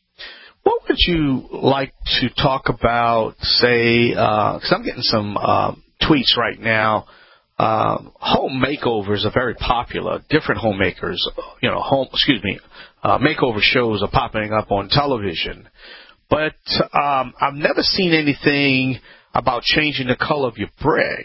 Speaker 4: what would you like to talk about? Say, because uh, I'm getting some uh, tweets right now. Uh, home makeovers are very popular. Different homemakers, you know, home, excuse me, uh, makeover shows are popping up on television. But um, I've never seen anything about changing the color of your brick.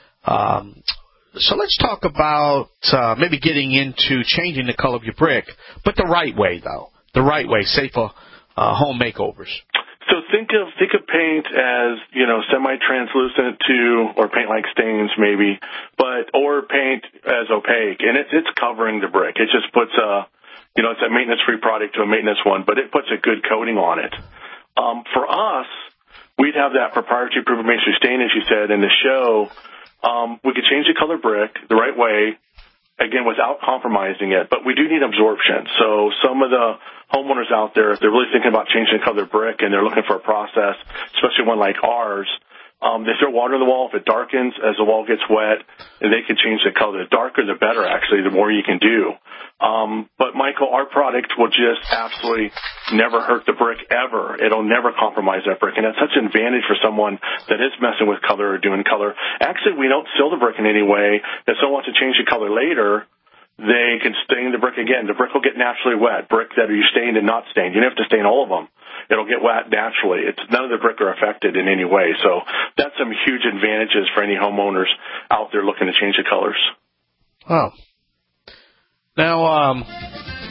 Speaker 4: Um, so let's talk about uh, maybe getting into changing the color of your brick, but the right way, though. The right way, say for uh, home makeovers.
Speaker 20: So think of think of paint as, you know, semi-translucent to, or paint like stains maybe, but or paint as opaque, and it's it's covering the brick. It just puts a, you know, it's a maintenance-free product to a maintenance one, but it puts a good coating on it. Um, for us, we'd have that proprietary proven masonry stain, as you said in the show. Um, we could change the color brick the right way, again, without compromising it, but we do need absorption. So some of the homeowners out there, if they're really thinking about changing the color of brick and they're looking for a process, especially one like ours, um, they throw water on the wall. If it darkens as the wall gets wet, and they can change the color. The darker, the better, actually, the more you can do. Um, but, Michael, our product will just absolutely never hurt the brick ever. It'll never compromise that brick, and that's such an advantage for someone that is messing with color or doing color. Actually, we don't seal the brick in any way. If someone wants to change the color later, they can stain the brick again. The brick will get naturally wet. Brick that are you stained and not stained. You don't have to stain all of them. It'll get wet naturally. It's none of the brick are affected in any way. So that's some huge advantages for any homeowners out there looking to change the colors.
Speaker 4: Oh. Now, um,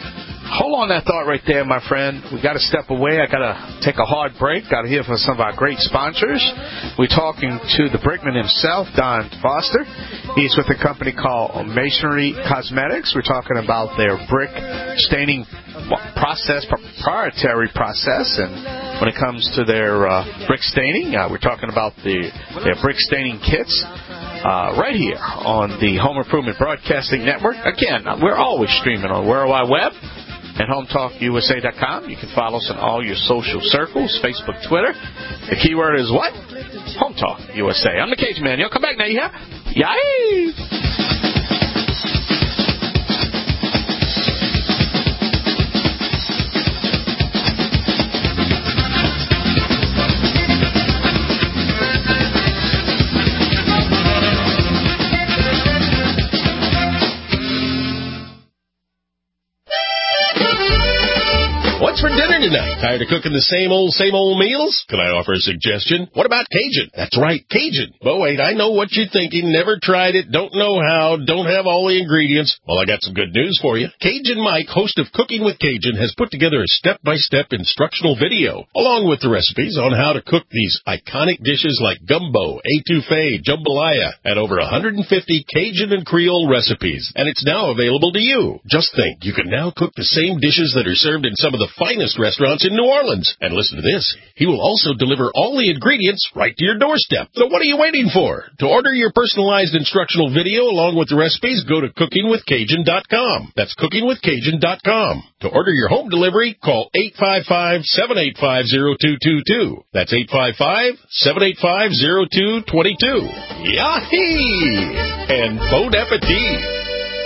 Speaker 4: hold on that thought right there, my friend. We got to step away. I got to take a hard break. Got to hear from some of our great sponsors. We're talking to the brickman himself, Don Foster. He's with a company called Masonry Cosmetics. We're talking about their brick staining process, proprietary process, and when it comes to their uh, brick staining, uh, we're talking about the their brick staining kits. Uh, right here on the Home Improvement Broadcasting Network. Again, we're always streaming on World Wide Web and home talk U S A dot com. You can follow us on all your social circles, Facebook, Twitter. The keyword is what? Home Talk U S A. I'm the Cajun Man. You'll come back now, you hear? Yay!
Speaker 7: What's for dinner tonight? Tired of cooking the same old, same old meals? Can I offer a suggestion? What about Cajun? That's right, Cajun. But wait, I know what you're thinking. Never tried it, don't know how, don't have all the ingredients. Well, I got some good news for you. Cajun Mike, host of Cooking with Cajun, has put together a step-by-step instructional video, along with the recipes on how to cook these iconic dishes like gumbo, etouffee, jambalaya, and over one hundred fifty Cajun and Creole recipes. And it's now available to you. Just think, you can now cook the same dishes that are served in some of the finest restaurants in New Orleans. And listen to this. He will also deliver all the ingredients right to your doorstep. So what are you waiting for? To order your personalized instructional video along with the recipes, go to cooking with cajun dot com. That's cooking with cajun dot com. To order your home delivery, call eight five five, seven eight five, zero two two two. That's eight five five, seven eight five, zero two two two. Yahee! And bon appetit!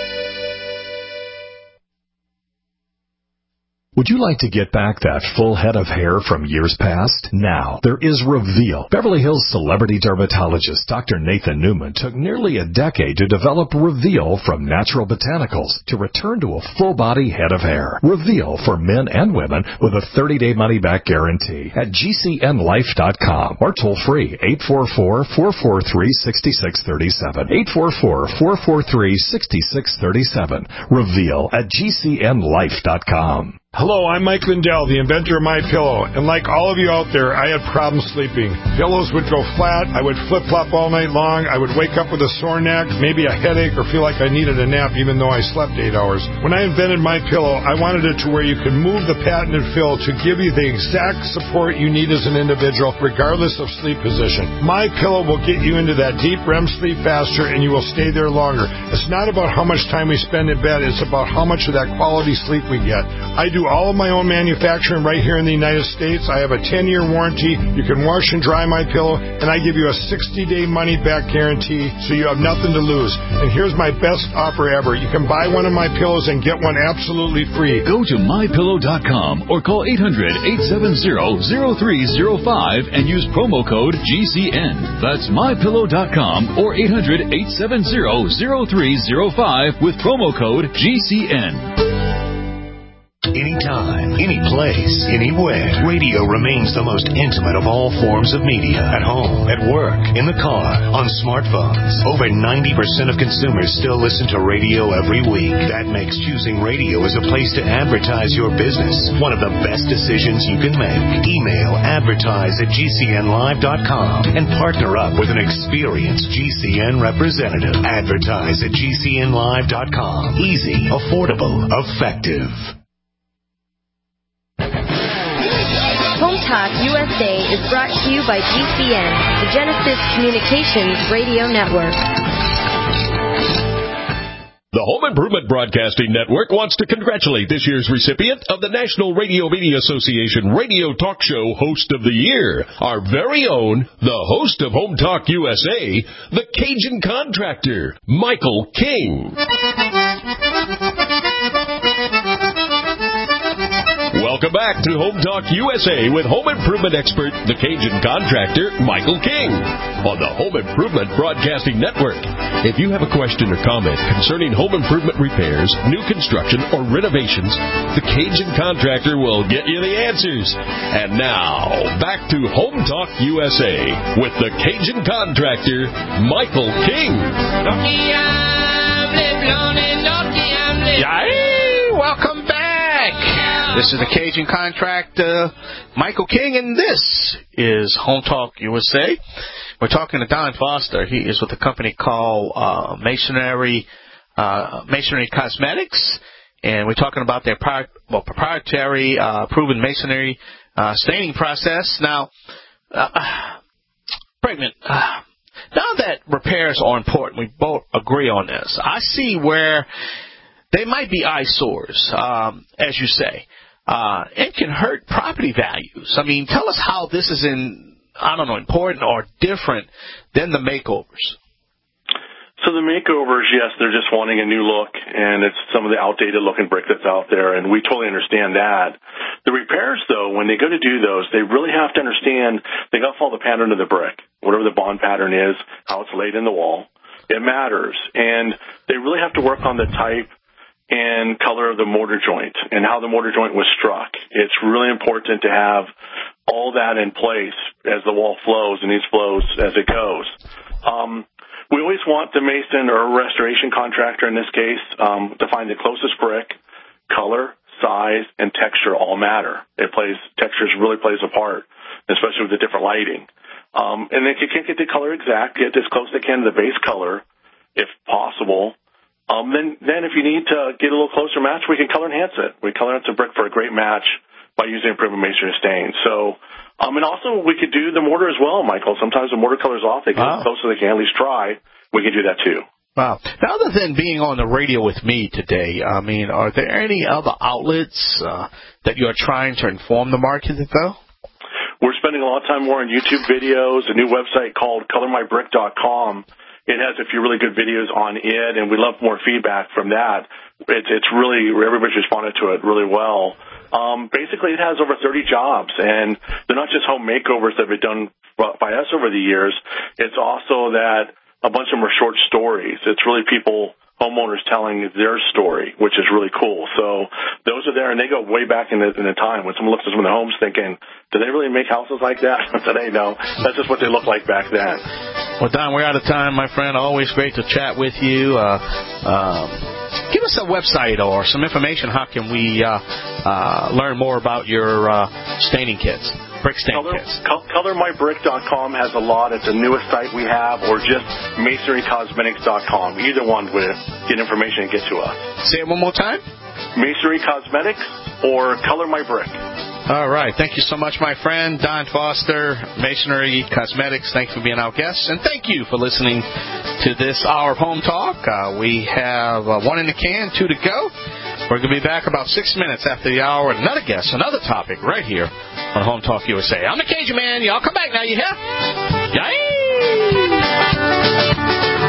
Speaker 21: Would you like to get back that full head of hair from years past? Now, there is Reveal. Beverly Hills celebrity dermatologist Doctor Nathan Newman took nearly a decade to develop Reveal from natural botanicals to return to a full-body head of hair. Reveal for men and women with a thirty-day money-back guarantee at G C N life dot com or toll-free eight four four, four four three, six six three seven. eight four four, four four three, six six three seven. Reveal at G C N life dot com.
Speaker 2: Hello, I'm Mike Lindell, the inventor of MyPillow, and like all of you out there, I had problems sleeping. Pillows would go flat, I would flip-flop all night long, I would wake up with a sore neck, maybe a headache, or feel like I needed a nap even though I slept eight hours. When I invented MyPillow, I wanted it to where you could move the patented fill to give you the exact support you need as an individual, regardless of sleep position. MyPillow will get you into that deep R E M sleep faster, and you will stay there longer. It's not about how much time we spend in bed, it's about how much of that quality sleep we get. I do all of my own manufacturing right here in the United States. I have a ten-year warranty. You can wash and dry my pillow, and I give you a sixty-day money-back guarantee, so you have nothing to lose. And here's my best offer ever. You can buy one of my pillows and get one absolutely free.
Speaker 1: Go to my pillow dot com or call eight hundred, eight seven zero, zero three zero five and use promo code G C N. That's my pillow dot com or eight hundred, eight seven zero, zero three zero five with promo code G C N.
Speaker 12: Anytime, any place, anywhere. Radio remains the most intimate of all forms of media. At home, at work, in the car, on smartphones. Over ninety percent of consumers still listen to radio every week. That makes choosing radio as a place to advertise your business one of the best decisions you can make. Email advertise at G C N live dot com and partner up with an experienced G C N representative. Advertise at G C N live dot com. Easy, affordable, effective.
Speaker 13: Home Talk U S A is brought to you by G C N, the Genesis Communications Radio Network.
Speaker 7: The Home Improvement Broadcasting Network wants to congratulate this year's recipient of the National Radio Media Association Radio Talk Show Host of the Year, our very own, the host of Home Talk U S A, the Cajun Contractor, Michael King. Welcome back to Home Talk U S A with home improvement expert, the Cajun Contractor, Michael King, on the Home Improvement Broadcasting Network. If you have a question or comment concerning home improvement repairs, new construction, or renovations, the Cajun Contractor will get you the answers. And now, back to Home Talk U S A with the Cajun Contractor, Michael King.
Speaker 4: Yay! Welcome back. This is the Cajun Contractor, Michael King, and this is Home Talk U S A. We're talking to Don Foster. He is with a company called uh, Masonry uh, Masonry Cosmetics, and we're talking about their pri- well, proprietary uh, proven masonry uh, staining process. Now, uh, Bregman, uh, now that repairs are important, we both agree on this. I see where they might be eyesores, um, as you say. Uh, it can hurt property values. I mean, tell us how this is in, I don't know, important or different than the makeovers.
Speaker 20: So the makeovers, yes, they're just wanting a new look, and it's some of the outdated looking brick that's out there, and we totally understand that. The repairs, though, when they go to do those, they really have to understand they got to follow the pattern of the brick, whatever the bond pattern is, how it's laid in the wall. It matters, and they really have to work on the type and color of the mortar joint and how the mortar joint was struck. It's really important to have all that in place as the wall flows and these flows as it goes. Um, we always want the mason or restoration contractor in this case um, to find the closest brick. Color, size, and texture all matter. It plays texture really plays a part, especially with the different lighting. Um, and if you can't get the color exact, get as close as they can to the base color, if possible. Um, then, then if you need to get a little closer match, we can color enhance it. We color enhance a brick for a great match by using a proven masonry stain. So, um, and also we could do the mortar as well, Michael. Sometimes the mortar color's off. They get
Speaker 4: wow.
Speaker 20: as close as they can, at least try. We can do that too.
Speaker 4: Wow. Now, other than being on the radio with me today, I mean, are there any other outlets uh, that you're trying to inform the market, though?
Speaker 20: We're spending a lot of time more on YouTube videos, a new website called color my brick dot com. It has a few really good videos on it, and we love more feedback from that. It's, it's really, everybody's responded to it really well. Um, basically, it has over thirty jobs, and they're not just home makeovers that have been done by us over the years. It's also that a bunch of them are short stories. It's really people, homeowners telling their story, which is really cool. So those are there, and they go way back in the, in the time when someone looks at some of the homes thinking, do they really make houses like that? Today, no. That's just what they look like back then.
Speaker 4: Well, Don, we're out of time, my friend. Always great to chat with you. Uh, um, give us a website or some information. How can we uh, uh, learn more about your uh, staining kits, brick stain
Speaker 20: Color,
Speaker 4: kits?
Speaker 20: color my brick dot com has a lot. It's the newest site we have, or just masonry cosmetics dot com. Either one would get information and get to us.
Speaker 4: Say it one more time.
Speaker 20: Masonry Cosmetics or Color My Brick.
Speaker 4: All right. Thank you so much, my friend. Don Foster, Masonry Cosmetics. Thanks for being our guest. And thank you for listening to this hour of Home Talk. Uh, we have uh, one in the can, two to go. We're going to be back about six minutes after the hour with another guest, another topic right here on Home Talk U S A. I'm the Cajun Man. Y'all come back now. You hear? Yay!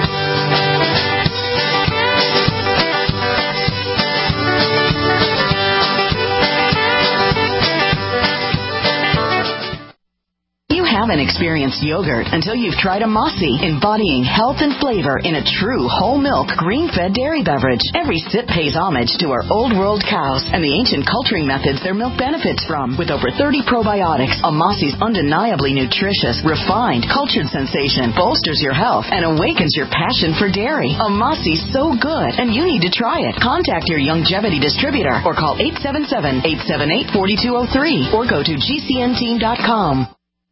Speaker 3: Haven't experienced yogurt until you've tried a Mossy, embodying health and flavor in a true whole milk, grain-fed dairy beverage. Every sip pays homage to our old world cows and the ancient culturing methods their milk benefits from. With over thirty probiotics, a Mossy's undeniably nutritious, refined, cultured sensation bolsters your health and awakens your passion for dairy. A Mossy's so good, and you need to try it. Contact your Youngevity distributor or call eight seven seven, eight seven eight, four two zero three or go to G C N team dot com.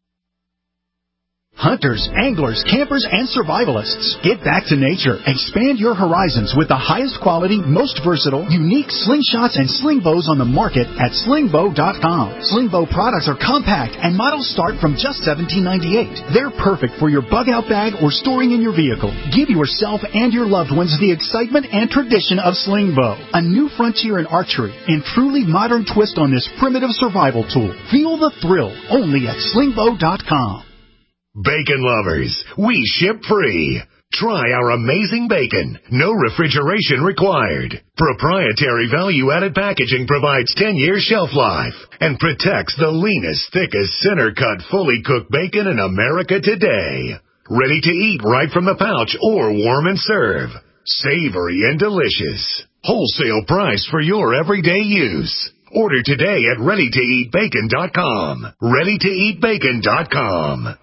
Speaker 5: Hunters, anglers, campers, and survivalists. Get back to nature. Expand your horizons with the highest quality, most versatile, unique slingshots and sling bows on the market at sling bow dot com. Sling bow products are compact and models start from just seventeen ninety-eight. They're perfect for your bug out bag or storing in your vehicle. Give yourself and your loved ones the excitement and tradition of sling bow. A new frontier in archery and truly modern twist on this primitive survival tool. Feel the thrill only at sling bow dot com.
Speaker 9: Bacon lovers, we ship free. Try our amazing bacon. No refrigeration required. Proprietary value-added packaging provides ten years shelf life and protects the leanest, thickest, center-cut, fully cooked bacon in America today. Ready to eat right from the pouch or warm and serve. Savory and delicious. Wholesale price for your everyday use. Order today at ready to eat bacon dot com. ready to eat bacon dot com.